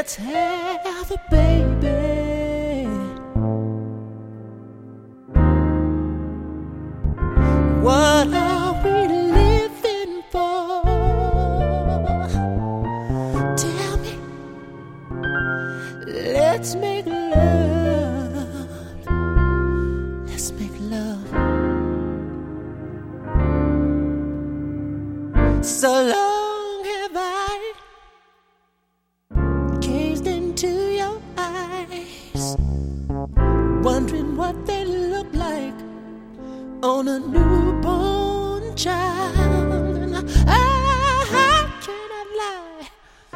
Let's have a baby. What are we living for? Tell me. Let's make love. Let's make love. So long have I gazed into your eyes, wondering what they look like on a newborn child. And I cannot lie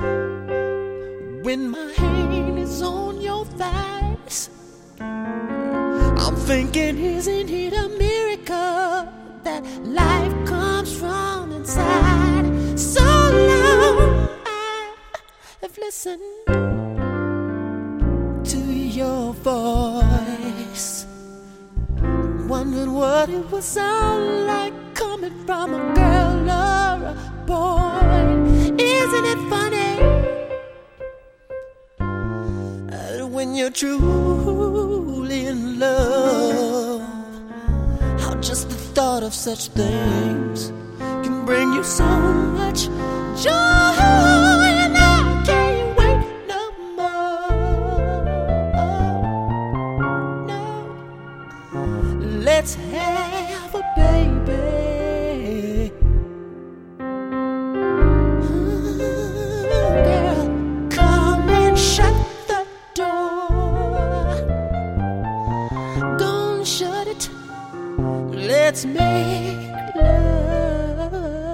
when my hand is on your thighs. I'm thinking, isn't it a miracle that life comes from inside? So long I have listened to your voice, wondering what it was all like coming from a girl or a boy. Isn't it funny when you're truly in love, how just the thought of such things can bring you so much joy? And I can't wait no more. No. Let's have a baby. Girl, come and shut the door. Don't shut it. Let's make love.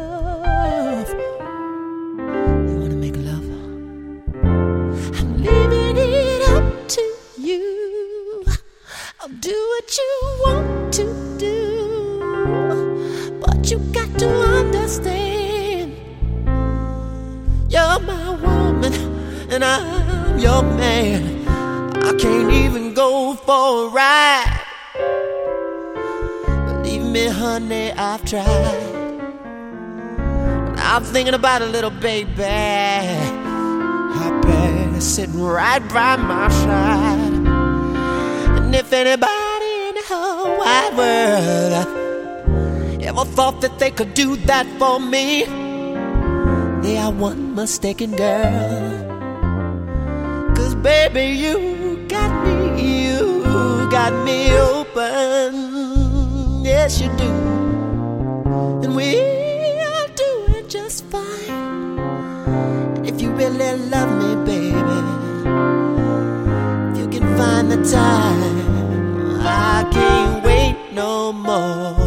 You wanna make love? I'm leaving it up to you. I'll do what you want to do, but you got to understand, you're my woman and I'm your man. I can't even go for a ride. Believe me, honey, I've tried. But I'm thinking about a little baby, happy, sitting right by my side. And if anybody in the whole wide world ever thought that they could do that for me, they are one mistaken girl. 'Cause baby, you got me open. Yes, you do. And we'll do it just fine. If you really love me, baby, if you can find the time, I can't wait no more.